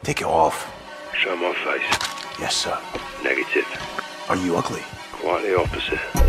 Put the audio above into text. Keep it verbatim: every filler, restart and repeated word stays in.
Take it off. Show my face. Yes, sir. Negative. Are you ugly? Quite the opposite.